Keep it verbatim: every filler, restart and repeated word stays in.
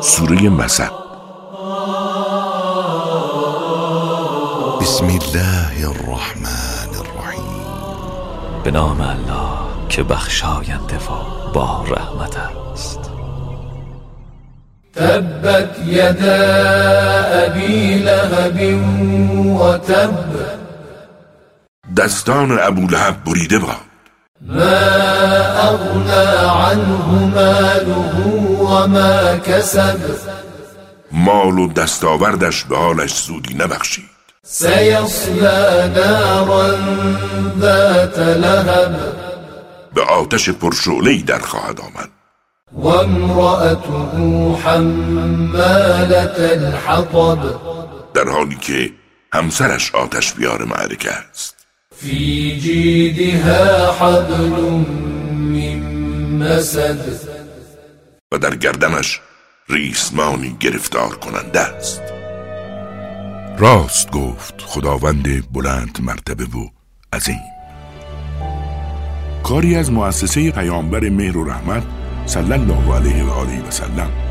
سوره مثل. بسم الله الرحمن الرحیم. به نام الله که بخشاینده و با رحمت است. تبت یدا ابی لهب و تب. دستان ابولهب بریده باد. ما اغنى عنه ماله و ما کسب. مال و دستاوردش به حالش سودی نبخشید. سیصلی نارا ذات لهب. به آتش پرشعله‌ای در خواهد آمد. و امرأته حمالة الحطب. در حالی که همسرش آتش بیار معرکه است. فی جیدها حبل من مسد. و در گردنش ریسمانی گرفتار کننده است. راست گفت خداوند بلند مرتبه و عظیم. کاری از مؤسسه پیامبر مهر و رحمت صلی الله علیه و آله و سلم.